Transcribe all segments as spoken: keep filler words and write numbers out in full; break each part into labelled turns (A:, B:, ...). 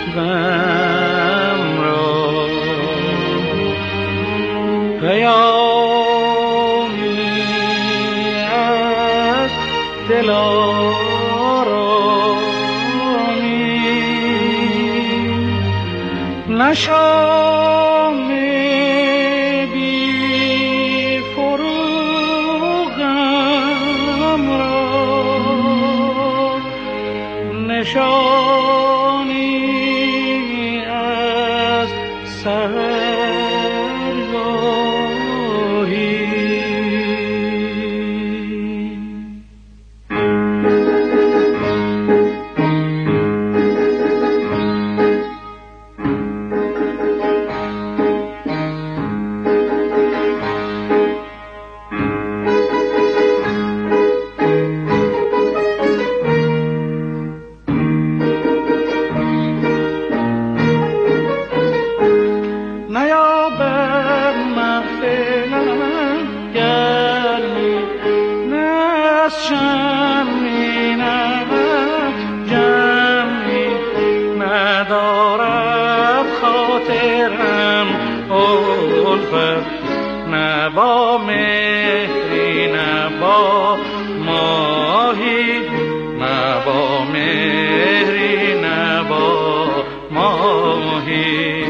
A: غم را پیامی از دلارامی نشام بی فروغم را نشانی از سحرگاهی نه با مهری نه با ماهی نه با مهری نه با ماهی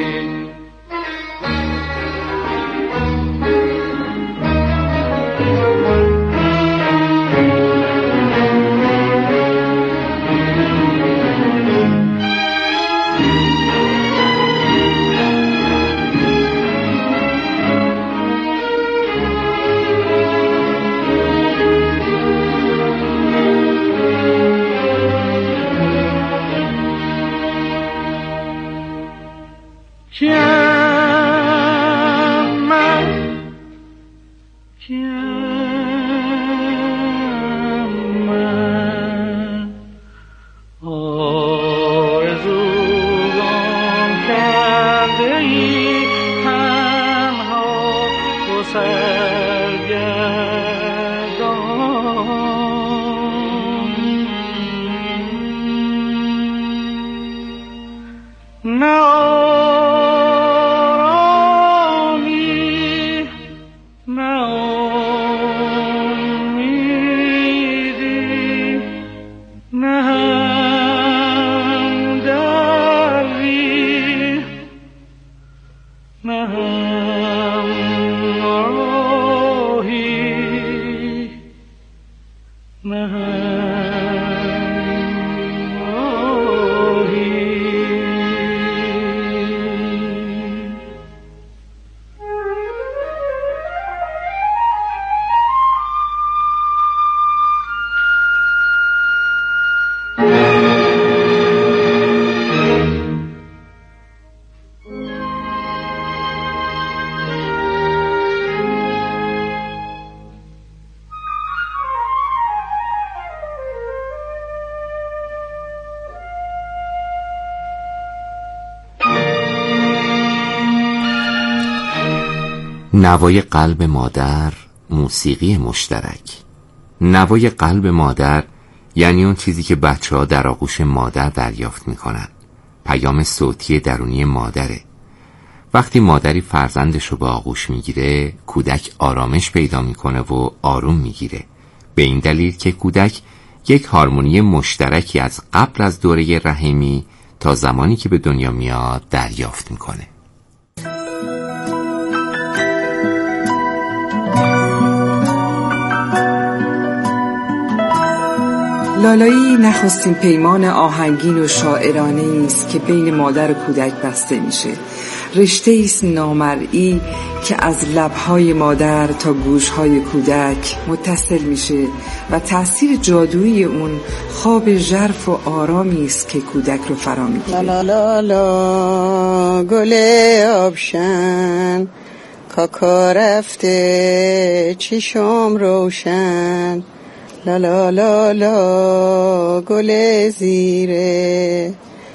B: نوای قلب مادر، موسیقی مشترک. نوای قلب مادر یعنی اون چیزی که بچه ها در آغوش مادر دریافت میکنن. پیام صوتی درونی مادره. وقتی مادری فرزندش رو به آغوش میگیره، کودک آرامش پیدا میکنه و آروم میگیره. به این دلیل که کودک یک هارمونی مشترکی از قبل از دوره رحمی تا زمانی که به دنیا میاد دریافت میکنه.
C: لالایی نخستین پیمان آهنگین و شاعرانه است که بین مادر و کودک بسته میشه. رشته است نامرئی که از لبهای مادر تا گوشهای کودک متصل میشه و تأثیر جادویی اون خواب ژرف و آرامی است که کودک رو فرا میگیره.
D: لا لا لا گل آبشن کاکا رفته چشم روشن، لا لا لا لا گل زیره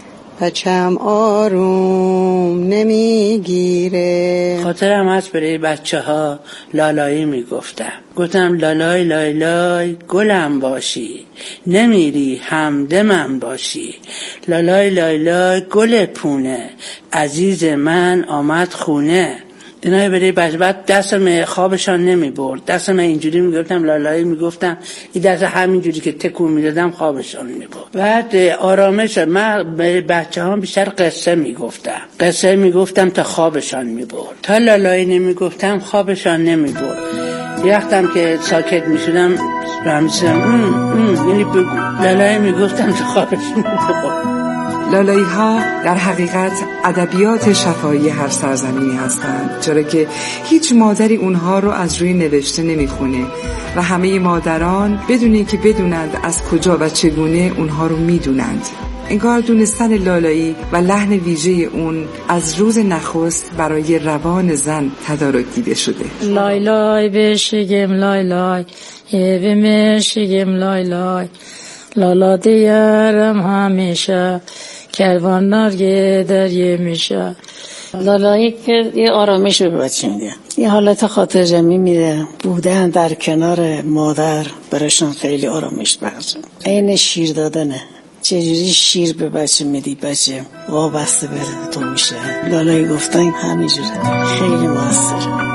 D: پچم آروم نمیگیره.
E: خاطرم هست برای بچه ها لالایی میگفتم. گفتم لالای لای لای گلم باشی، نمیری همدمم باشی. لالای لای لای گل پونه، عزیز من آمد خونه. اینا برای بچه. بعد دستم خوابشان نمی برد، دستم اینجوری میگفتم لالایی میگفتم، این دست همینجوری که تکون میدادم خوابشان می برد. بعد آرامش. من به بچه ها بیشتر قصه میگفتم، قصه میگفتم تا خوابشان می برد. تا لالایی نمیگفتم خوابشان نمی برد. یه وقتم که ساکت میشدم رمیسم یعنی بگو لالایی میگفتم تا خوابشان می برد.
C: لالایی ها در حقیقت ادبیات شفاهی هر سرزمینی هستند، چرا که هیچ مادری اونها رو از روی نوشته نمیخونه و همه مادران بدون اینکه بدونند از کجا و چگونه اونها رو میدونند. انگار دونستن لالایی و لحن ویژه اون از روز نخست برای روان زن تدارک دیده شده.
F: لای لای بشگم لای لای بمشگم لای لای لالا دیارم همیشه کروان نرگه دریه میشه.
G: لالایی که یه آرامش به بچه میده، یه حالت خاطر جمعی میده. بودن در کنار مادر براشون خیلی آرامش بخشه. این شیر دادنه، چجوری شیر به بچه میدی بچه وابسته به تو میشه. لالایی گفتن همینجوره، خیلی موثره.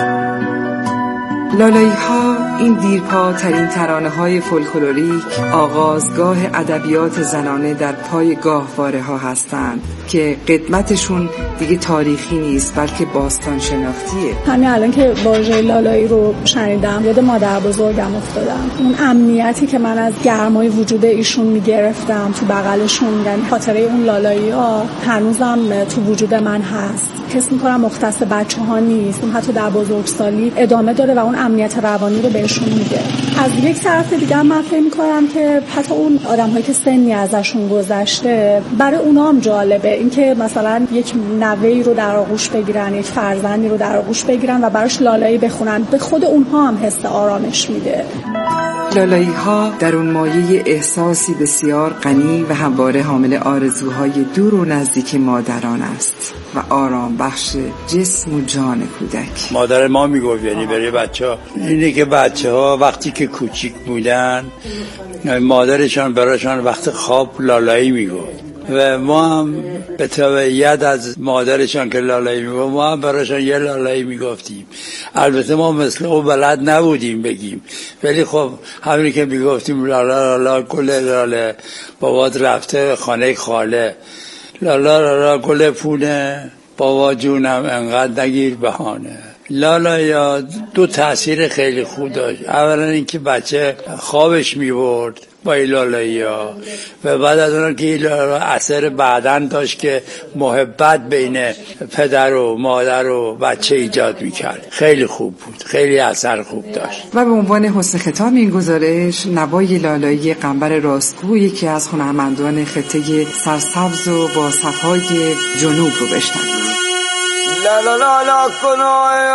C: لالایی ها این دیرپاترین ترانه های فولکلوریک آغازگاه ادبیات زنانه در پای گاهواره ها هستند که قدمتشون دیگه تاریخی نیست بلکه باستان شناختیه.
H: همین الان که واژه لالایی رو شنیدم یاد مادر بزرگم افتادم. اون امنیتی که من از گرمای وجود ایشون میگرفتم تو بغلشون، یعنی خاطره اون لالایی ها هنوزم تو وجود من هست. حس می‌کنم مختص بچه‌ها نیست، اون حتی در بزرگسالی ادامه داره و اون امنیت روانی رو بهشون میده. از یک طرف دیگه من فکر می‌کنم که حتی اون آدم‌هایی که سنی ازشون گذشته برای اونها هم جالبه اینکه مثلا یک نوه‌ای رو در آغوش بگیرن، یک فرزندی رو در آغوش بگیرن و براش لالایی بخونن. به خود اونها هم حس آرامش میده.
C: لالایی ها در اون مایه احساسی بسیار غنی و همواره حامل آرزوهای دور و نزدیک مادران است و آرام بخش جسم و جان کودک.
I: مادر ما میگفت یعنی برای بچه ها اینه که بچه ها وقتی که کوچیک بودن مادرشان براشان وقت خواب لالایی میگفت و ما هم به تبعیت از مادرشان که لالایی میگفت ما هم براشان یه لالایی میگفتیم. البته ما مثل او بلد نبودیم بگیم، ولی خب همینی که میگفتیم لالا لالا گل لاله بابات رفته خانه خاله، لالا لالا گل پونه بابا جونم انقدر نگیر بهانه. لالا یا دو تأثیر خیلی خوب داشت. اولا اینکه بچه خوابش میبرد با این لالایی ها و بعد از اون که این لالا اثر بعدن داشت که محبت بین پدر و مادر و بچه ایجاد میکرد. خیلی خوب بود، خیلی اثر خوب داشت.
C: و به عنوان حسن ختام این گزارش نوای لالایی قنبر راستگو یکی از هنرمندان خطه سرسبز و با صفای جنوب رو بشنوید.
J: لا لا لا لا کنای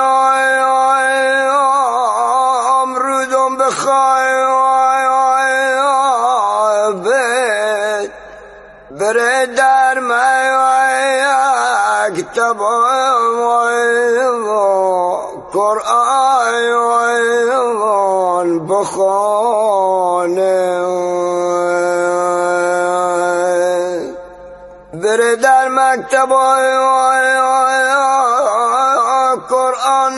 J: امرودم بخوای بید بره در میوه کتاب قرآن بخونه بره در مکتب قرآن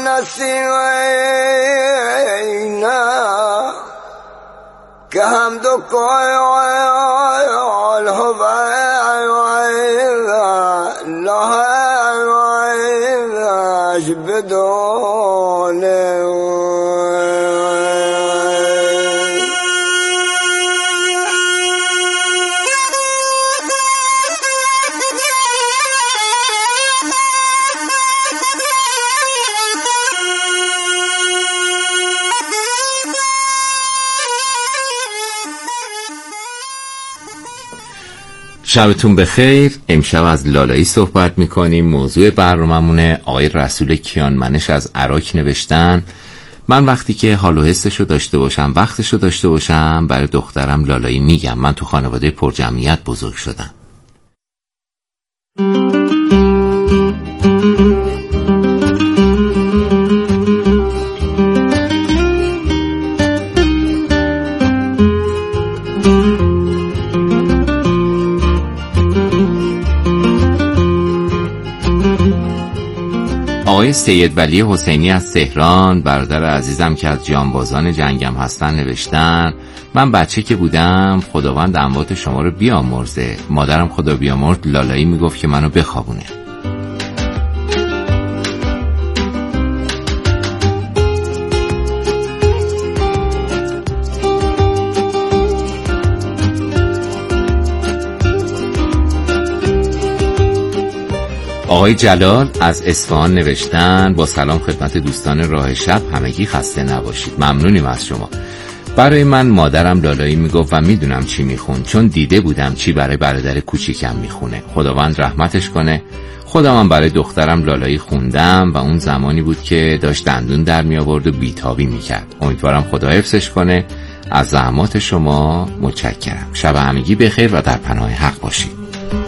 J: نسینا که هم دو قایل لهش بدونه.
B: شبتون بخیر. امشب از لالایی صحبت میکنیم. موضوع برنامه‌مونه آقای رسول کیانمنش از عراق نوشتن من وقتی که حال و حسشو داشته باشم وقتشو داشته باشم برای دخترم لالایی میگم. من تو خانواده پرجمعیت بزرگ شدم. آقای سید ولی حسینی از تهران، برادر عزیزم که از جانبازان جنگم هستن، نوشتن من بچه که بودم خداوند اموات شما رو بیامرزه، مادرم خدا بیامرز لالایی میگفت که منو بخوابونه. آقای جلال از اصفهان نوشتن با سلام خدمت دوستان راه شب، همگی خسته نباشید. ممنونیم از شما. برای من مادرم لالایی میگفت و میدونم چی میخون، چون دیده بودم چی برای برادر کوچیکم میخونه. خداوند رحمتش کنه. خودم هم برای دخترم لالایی خوندم و اون زمانی بود که داشت دندون در می آورد و بیتابی میکرد. امیدوارم خدا حفظش کنه. از زحمات شما متشکرم. شب همگی بخیر و در پناه حق باشید.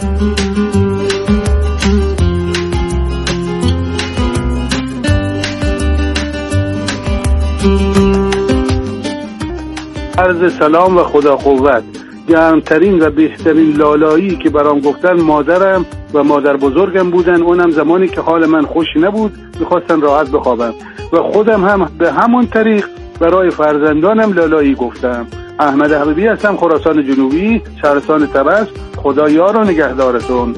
K: عرض سلام و خدا قوت. گرمترین و بهترین لالایی که برام گفتن مادرم و مادر بزرگم بودن، اونم زمانی که حال من خوش نبود میخواستن راحت بخوابم و خودم هم به همون طریق برای فرزندانم لالایی گفتم. احمد حبیبی هستم، خراسان جنوبی، شهرستان طبس. خدا یار و نگهدارتون.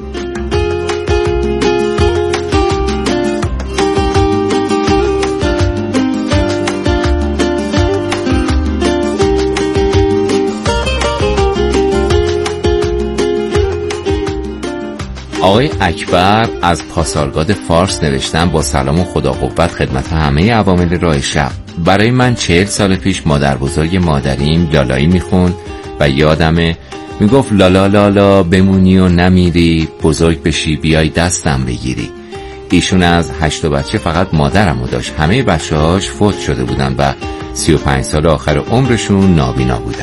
B: آقای اکبر از پاسارگاد فارس نوشتن با سلام و خدا قوت خدمت همه عوامل راه شب. برای من چهل سال پیش مادر بزرگ مادریم لالایی میخوند و یادمه میگفت لالا لالا بمونی و نمیری، بزرگ بشی بیای دستم بگیری. ایشون از هشت بچه فقط مادرمو داشت، همه بچه‌هاش فوت شده بودن و سی و پنج سال آخر عمرشون نابینا بودن.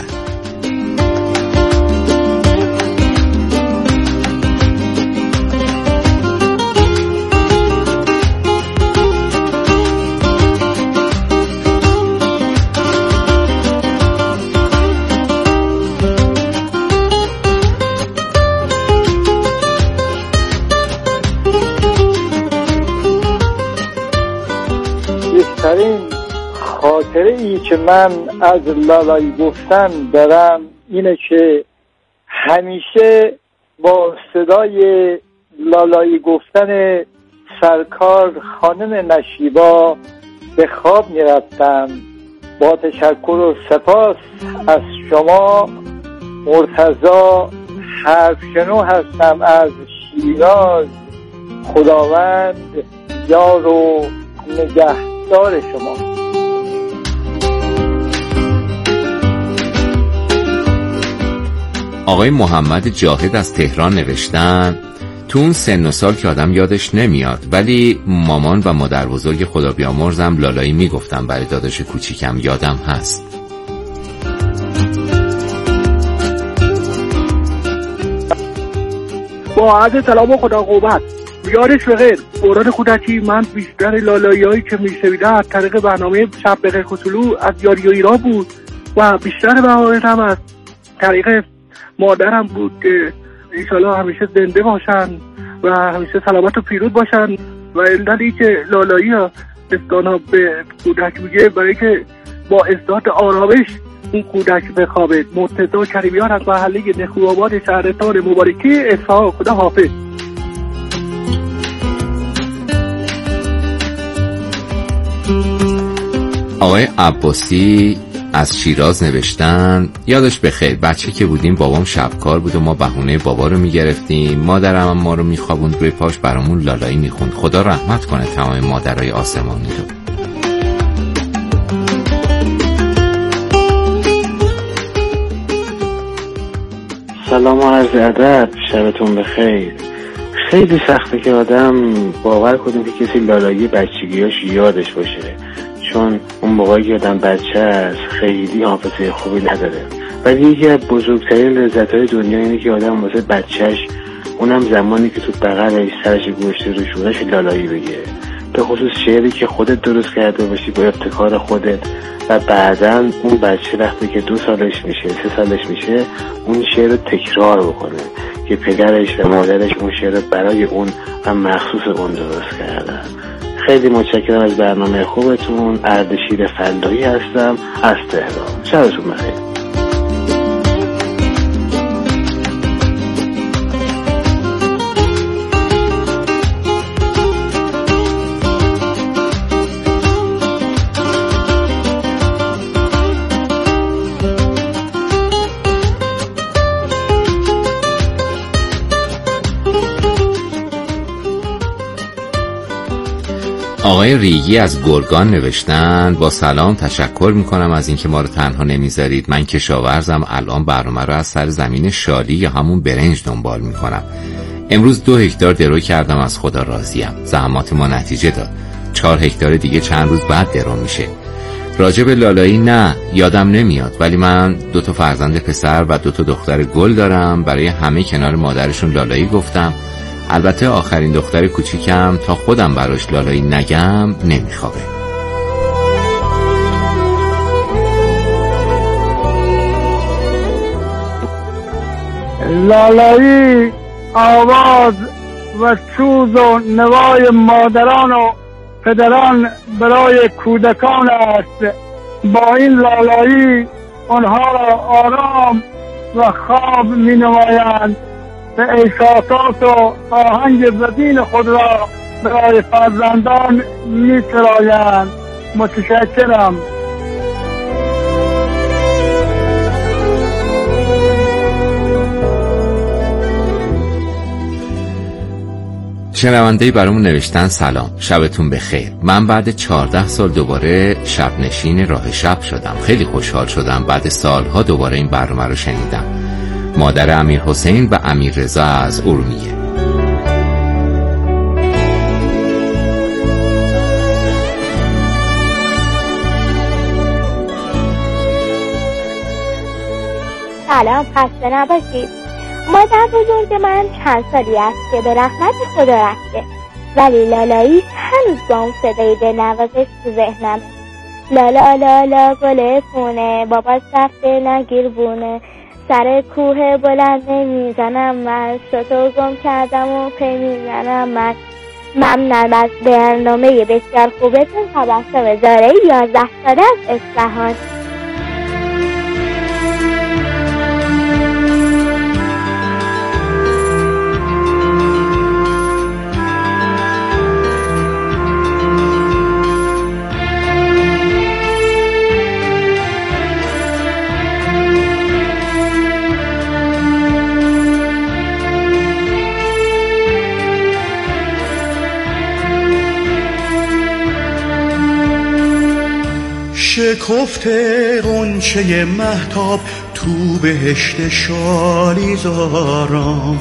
L: بهترین خاطره ای که من از لالایی گفتن دارم اینه که همیشه با صدای لالایی گفتن سرکار خانم نشیبا به خواب می رفتم. با تشکر و سپاس از شما. مرتضی حرفشنو هستم از شیراز. خداوند یار و نگهدار شما.
B: آقای محمد جاهد از تهران نوشتن تو اون سن و سال که آدم یادش نمیاد، ولی مامان و مادر بزرگ خدا بیامرزم لالایی میگفتم برای داداش کوچیکم، یادم هست.
K: با عرض سلام و خدا قوت. یادش بخیر. دوران کودکی من بیشتر لالایی هایی که میشنیدم از طریق برنامه شب بخیر کوچولو از یاری و ایران بود و بیشتر بهایتم از طریق مادرم بود که انشالله همیشه زنده باشن و همیشه سلامت و پیروز باشن. و علتی که لالایی ها استانا به کودک میگه برای که با ازداد آرامش این کودک بخوابه. مرتضی کریمیان از محله نخواباد شهرستان مبارکی اصفهان. خدا حافظ.
B: آقای عباسی از شیراز نوشتن یادش بخیر بچه که بودیم بابام شبکار بود و ما بهونه بابا رو میگرفتیم، مادرم هم ما رو میخوابوند روی پاش برامون لالایی میخوند. خدا رحمت کنه تمام مادرای آسمانی رو.
M: سلام و عرض ادب، شبتون بخیر. خیلی سخته که آدم باور کنه که کسی لالایی بچگیاش یادش باشه، چون اون موقعی که آدم بچه است خیلی حافظه خوبی نداره. ولی یکی از بزرگترین لذت‌های دنیا اینه که آدم واسه بچهش اونم زمانی که تو بغلش سرش گوشته رو شونش لالایی بگه. به خصوص شعری که خودت درست کرده باشی با ابتکار خودت و بعداً اون بچه وقتی که دو سالش میشه سه سالش میشه اون شعر رو تکرار بکنه که پدرش و مادرش اون شعر رو برای اون و مخصوص اون درست کردن. خیلی متشکرم از برنامه خوبتون. اردشیر فلاحی هستم از تهران. شبتون بخیر.
B: آقای ریگی از گرگان نوشتن با سلام، تشکر میکنم از اینکه ما رو تنها نمیذارید. من کشاورزم، الان برنامه رو از سر زمین شالی یا همون برنج دنبال میکنم. امروز دو هکتار درو کردم، از خدا راضیم. زحمات ما نتیجه داد. چهار هکتار دیگه چند روز بعد درو میشه. راجع به لالایی نه یادم نمیاد، ولی من دو تا فرزند پسر و دو تا دختر گل دارم. برای همه کنار مادرشون لالایی گفتم. البته آخرین دختر کوچیکم تا خودم براش لالایی نگم نمیخوابه.
K: لالایی آواز و سوز و نوای مادران و پدران برای کودکان است. با این لالایی آنها را آرام و خواب می نمایند و احساسات و آهنگ بدین خود را برای فرزندان می سرایند. متشکرم.
B: شنونده‌ای برامون نوشتن سلام، شبتون بخیر. من بعد چهارده سال دوباره شب نشین راه شب شدم. خیلی خوشحال شدم بعد سالها دوباره این برنامه رو شنیدم. مادر امیر حسین و امیر رضا از ارومیه.
N: سلام، خسته نباشید. مادر بزرگ من چند سالی است که به رحمت خدا رفته، ولی لالایی هنوز با اون صدای دلنوازش تو ذهنمه. لالا لالا گل خونه، بابا سفته نگیر بونه، سر کوه بلند نمیزنم من، شتو گم کردم و پی میزنم من. ممنونم از برنامه بسیار خوبتون. تبسم زاره یازده ساله از اصفهان.
O: شکفته غنچه مهتاب تو بهشت شالیزاران،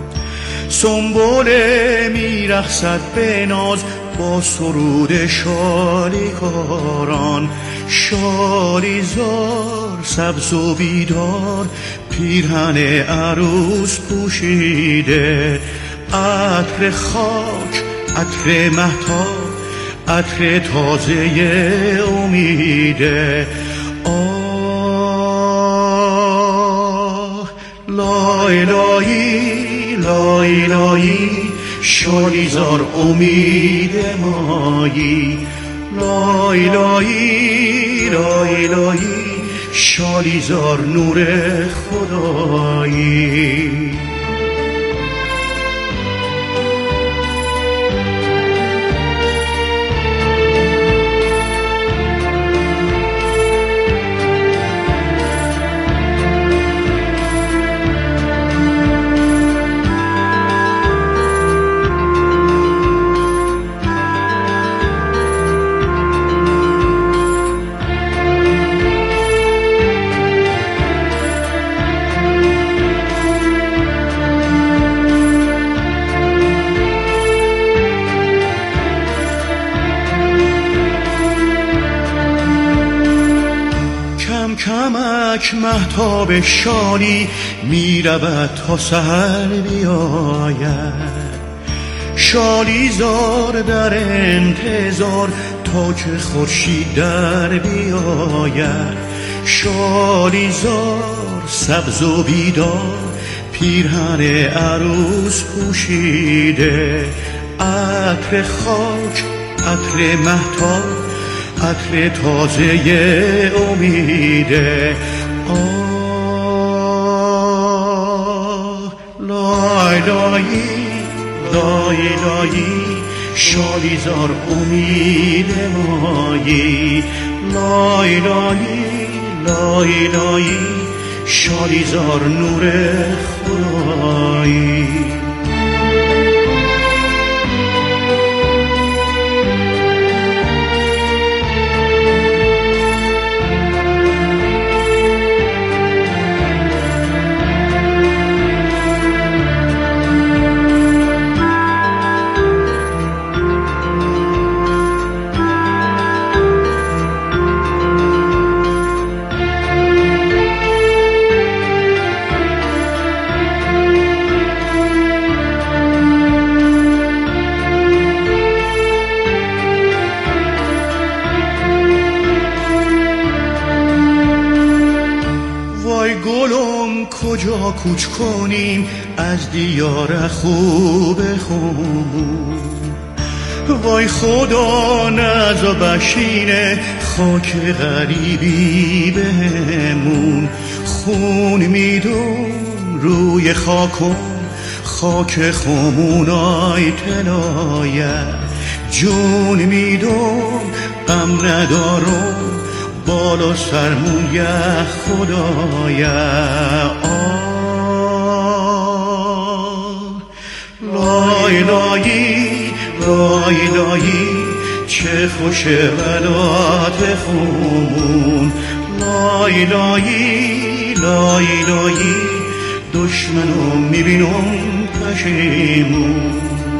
O: سنبله میرقصد به ناز با سرود شالیکاران. شالیزار سبز و بیدار پیرهن عروس پوشیده، عطر خاک عطر مهتاب عطر تازه امیده. آه لای لایی لای لایی شالیزار امید مایی. لای لایی لای لایی شالیزار نور خدایی. چشمک مهتاب شالی می رود تا سحر بیاید. شالی زار در انتظار تا که خورشید در بیاید. شالی زار سبز و بیدار پیرهن عروس پوشیده. عطر خاک، عطر مهتاب، عطر تازه امیده. آه لای لایی لای لایی شالی زار امید مایی. لای لایی لای لایی شالی زار نور خدایی. کجا کوچ کنیم از دیار خوب خون؟ وای خدا نزا بشینه خاک غریبی بهمون. خون میدون روی خاکم، خاک خمونای تلایه. جون میدون غم ندارم بالا سرمون یه خدایا. آه لای لایی لای لایی چه خوش ولات خون. لای لایی لای لایی دشمنو میبینم پشیمون.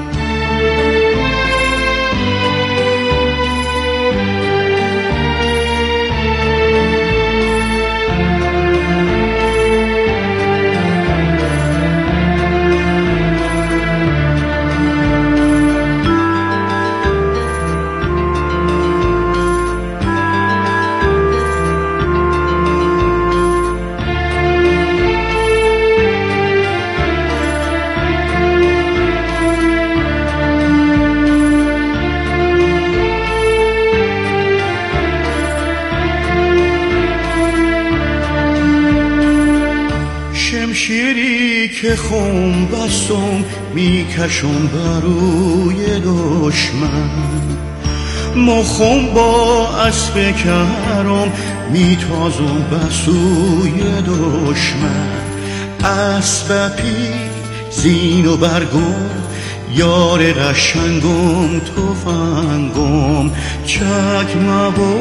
O: شمشیری که خون بستم میکشم بروی دشمن. مخم با اسب کرم میتازم بسوی دشمن. اسب پی زین و برگم یار قشنگم تفنگم. چکمه و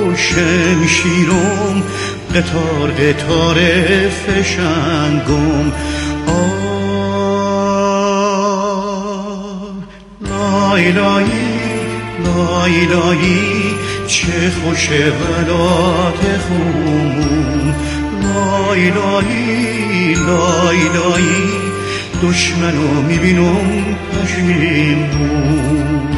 O: شمشیرم قطار قطار فشنگم. آه لای لایی لای لایی چه خوش ولات خون. لای لایی لای لایی دشمنو میبینم پشیمون.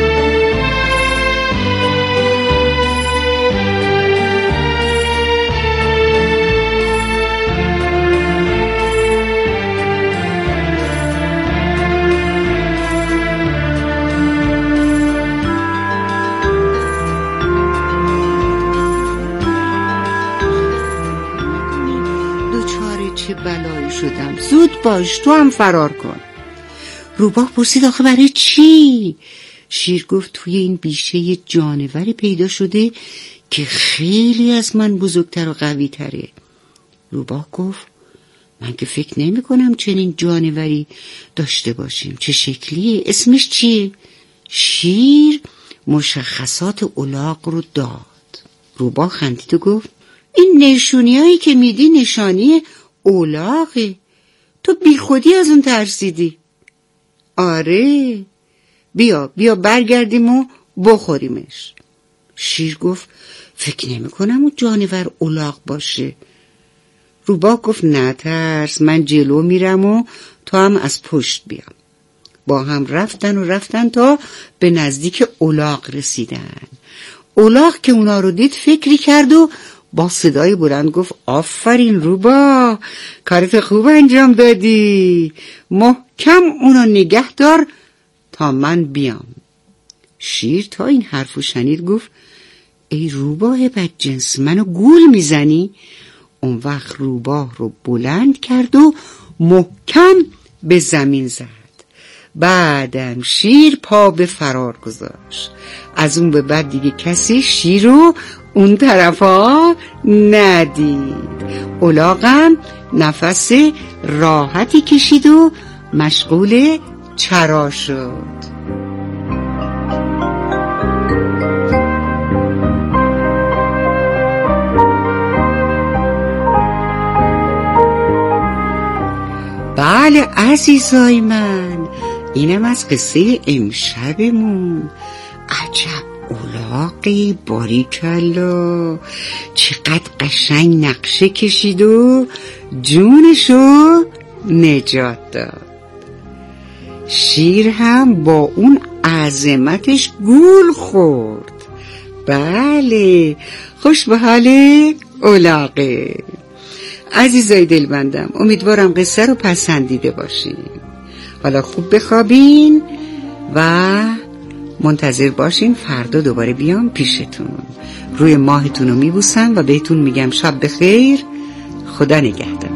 P: چه بلایی شدم. زود باش تو هم فرار کن. روباه پرسید آخه برای چی؟ شیر گفت توی این بیشه یه جانوری پیدا شده که خیلی از من بزرگتر و قوی تره. روباه گفت من که فکر نمی کنم چنین جانوری داشته باشیم. چه شکلیه؟ اسمش چیه؟ شیر مشخصات الاغ رو داد. روباه خندید و گفت این نشونی هایی که میدی نشانی الاغه. تو بی خودی از اون ترسیدی. آره بیا بیا برگردیم و بخوریمش. شیر گفت فکر نمی کنم اون جانور الاغ باشه. روباه گفت نترس، من جلو میرم و تو هم از پشت بیام. با هم رفتن و رفتن تا به نزدیک الاغ رسیدن. الاغ که اونا رو دید فکری کرد و با صدای بلند گفت آفرین روباه، کارت خوب انجام دادی، محکم اونا نگه دار تا من بیام. شیر تا این حرفو شنید گفت ای روباه بدجنس، منو گول میزنی؟ اون وقت روباه رو بلند کرد و محکم به زمین زد. بعدم شیر پا به فرار گذاشت. از اون به بعد دیگه کسی شیر رو اون طرفا ندید. الاغم نفس راحتی کشید و مشغول چرا شد. بله عزیزای من، اینم از قصه امشبمون. عجب الاغی، باریکلا، چقدر قشنگ نقشه کشید و جونشو نجات داد. شیر هم با اون عظمتش گول خورد. بله، خوش به حال الاغه. عزیزای دلبندم، امیدوارم قصه رو پسندیده باشین. حالا خوب بخوابین و منتظر باشین فردا دوباره بیام پیشتون. روی ماهتون رو میبوسم و بهتون میگم شب بخیر، خدا نگهدار.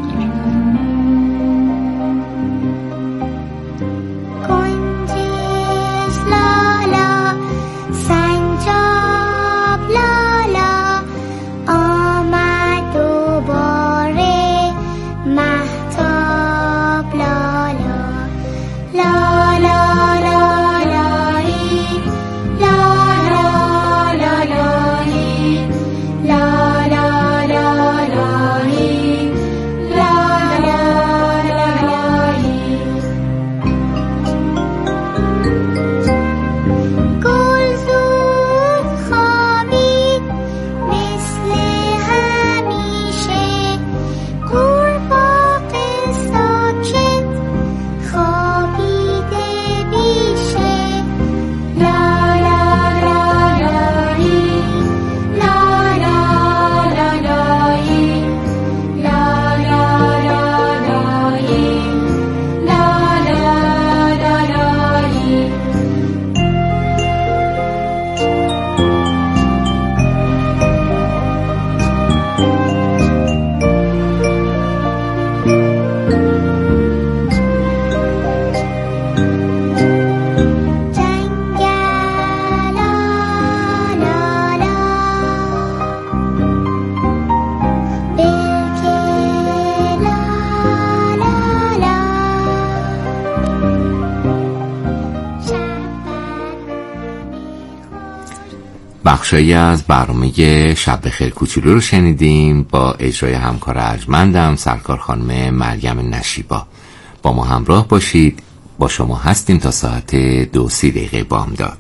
B: بخشایی از برنامه شب بخیر کوچولو رو شنیدیم با اجرای همکار ارجمندم سرکار خانم مریم نشیبا. با ما همراه باشید، با شما هستیم تا ساعت دو سی دقیقه بامداد.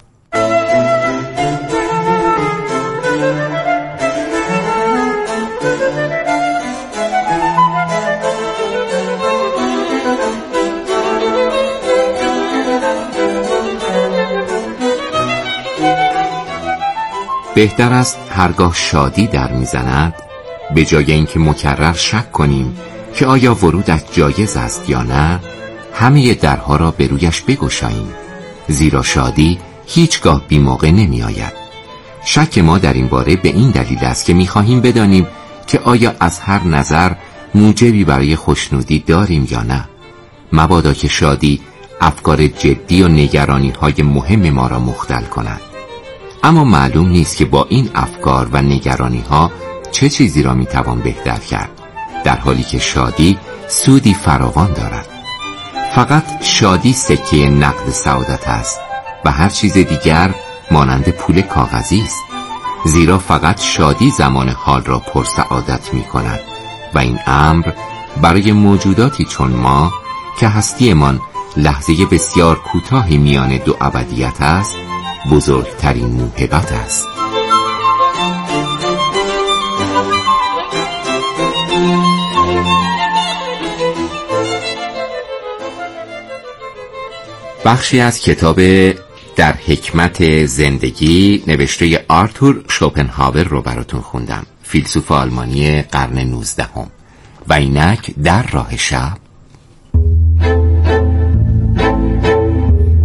B: بهتر است هرگاه شادی در میزند به جای اینکه مکرر شک کنیم که آیا ورودش جایز است یا نه، همه درها را به رویش بگشاییم، زیرا شادی هیچگاه بی موقع نمی آید. شک ما در این باره به این دلیل است که می خواهیم بدانیم که آیا از هر نظر موجبی برای خوشنودی داریم یا نه. مبادا که شادی افکار جدی و نگرانی های مهم ما را مختل کند. اما معلوم نیست که با این افکار و نگرانی ها چه چیزی را می توان بهتر کرد، در حالی که شادی سودی فراوان دارد. فقط شادی سکه نقد سعادت است و هر چیز دیگر مانند پول کاغذی است، زیرا فقط شادی زمان حال را پرسعادت می کند و این امر برای موجوداتی چون ما که هستیمان لحظه بسیار کوتاهی میان دو ابدیت است بزرگترین موهبت است. بخشی از کتاب در حکمت زندگی نوشته آرتور شوپنهاور رو براتون خوندم، فیلسوف آلمانی قرن نوزدهم. و اینک در راه شب